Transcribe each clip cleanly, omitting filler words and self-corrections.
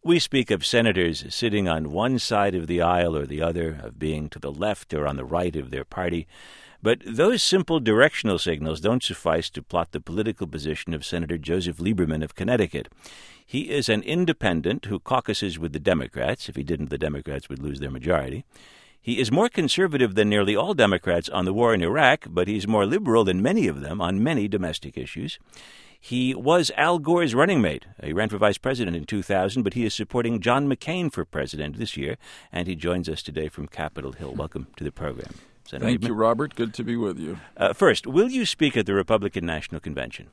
We speak of senators sitting on one side of the aisle or the other, of being to the left or on the right of their party. But those simple directional signals don't suffice to plot the political position of Senator Joseph Lieberman of Connecticut. He is an independent who caucuses with the Democrats. If he didn't, the Democrats would lose their majority. He is more conservative than nearly all Democrats on the war in Iraq, but he's more liberal than many of them on many domestic issues. He was Al Gore's running mate. He ran for vice president in 2000, but he is supporting John McCain for president this year, and he joins us today from Capitol Hill. Welcome to the program, Senator Thank Lieberman. you, Robert. Good to be with you. First, will you speak at the Republican National Convention?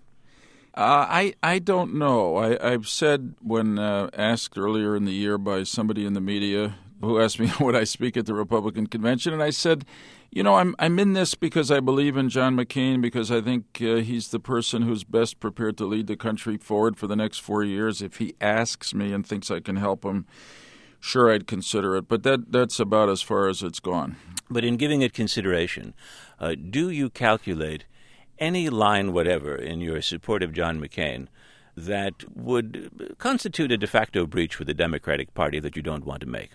I don't know. I've said when asked earlier in the year by somebody in the media who asked me would I speak at the Republican Convention, and I said, you know, I'm in this because I believe in John McCain, because I think he's the person who's best prepared to lead the country forward for the next 4 years. If he asks me and thinks I can help him, sure, I'd consider it. But that's about as far as it's gone. But in giving it consideration, do you calculate any line whatever in your support of John McCain that would constitute a de facto breach with the Democratic Party that you don't want to make?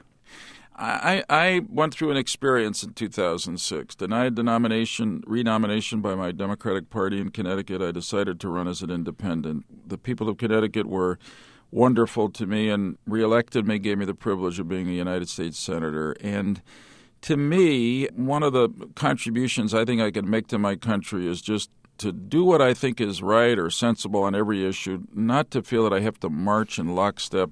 I went through an experience in 2006. Denied the renomination by my Democratic Party in Connecticut. I decided to run as an independent. The people of Connecticut were wonderful to me and reelected me, gave me the privilege of being a United States Senator. And to me, one of the contributions I think I could make to my country is just to do what I think is right or sensible on every issue, not to feel that I have to march in lockstep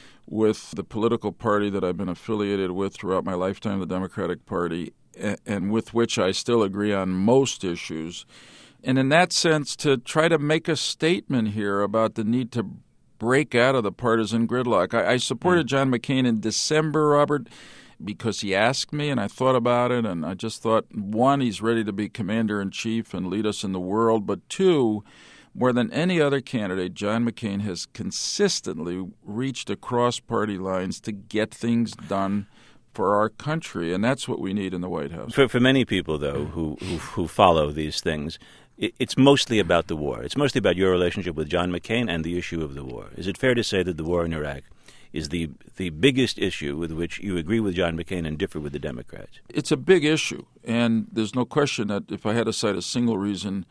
with the political party that I've been affiliated with throughout my lifetime, the Democratic Party, and with which I still agree on most issues. And in that sense, to try to make a statement here about the need to break out of the partisan gridlock. I supported John McCain in December, Robert, because he asked me, and I thought about it, and I just thought, one, he's ready to be commander-in-chief and lead us in the world, but two, more than any other candidate, John McCain has consistently reached across party lines to get things done for our country, and that's what we need in the White House. For many people, though, who follow these things, it's mostly about the war. It's mostly about your relationship with John McCain and the issue of the war. Is it fair to say that the war in Iraq is the biggest issue with which you agree with John McCain and differ with the Democrats? It's a big issue, and there's no question that if I had to cite a single reason,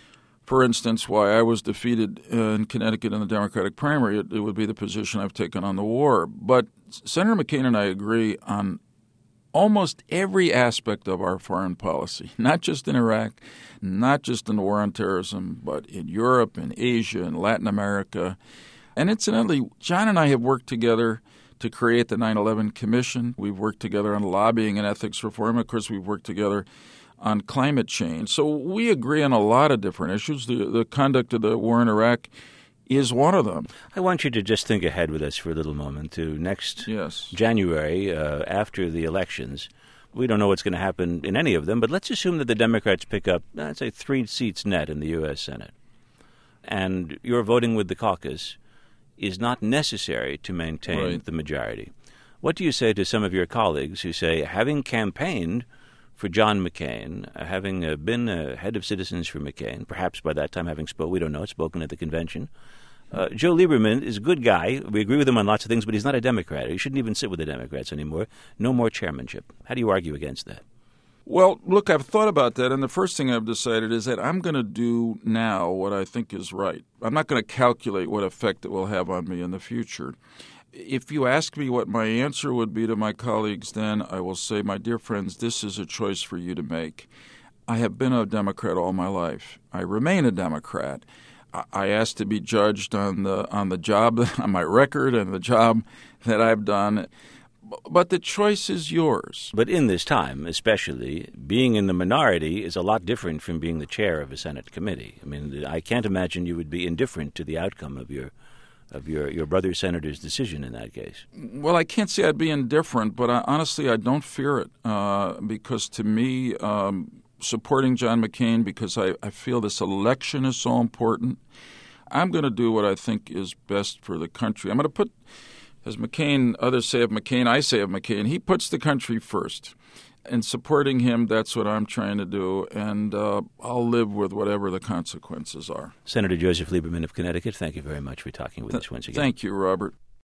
for instance, why I was defeated in Connecticut in the Democratic primary, it would be the position I've taken on the war. But Senator McCain and I agree on almost every aspect of our foreign policy, not just in Iraq, not just in the war on terrorism, but in Europe, in Asia, in Latin America. And incidentally, John and I have worked together to create the 9/11 Commission. We've worked together on lobbying and ethics reform. Of course, we've worked together on climate change. So we agree on a lot of different issues. The conduct of the war in Iraq is one of them. I want you to just think ahead with us for a little moment to next January, after the elections. We don't know what's going to happen in any of them, but let's assume that the Democrats pick up, let's say, 3 seats net in the U.S. Senate. And your voting with the caucus is not necessary to maintain the majority. What do you say to some of your colleagues who say, having campaigned for John McCain, having been head of Citizens for McCain, perhaps by that time having spoken at the convention, Joe Lieberman is a good guy. We agree with him on lots of things, but he's not a Democrat. He shouldn't even sit with the Democrats anymore. No more chairmanship. How do you argue against that? Well, look, I've thought about that, and the first thing I've decided is that I'm going to do now what I think is right. I'm not going to calculate what effect it will have on me in the future. If you ask me what my answer would be to my colleagues then, I will say, my dear friends, this is a choice for you to make. I have been a Democrat all my life. I remain a Democrat. I asked to be judged on the job, on my record and the job that I've done. But the choice is yours. But in this time, especially, being in the minority is a lot different from being the chair of a Senate committee. I mean, I can't imagine you would be indifferent to the outcome of your brother senator's decision in that case. Well, I can't say I'd be indifferent, but honestly, I don't fear it because to me, supporting John McCain, because I feel this election is so important, I'm going to do what I think is best for the country. I'm going to put, as McCain, others say of McCain, I say of McCain, he puts the country first. And supporting him, that's what I'm trying to do, and I'll live with whatever the consequences are. Senator Joseph Lieberman of Connecticut, thank you very much for talking with us once again. Thank you, Robert.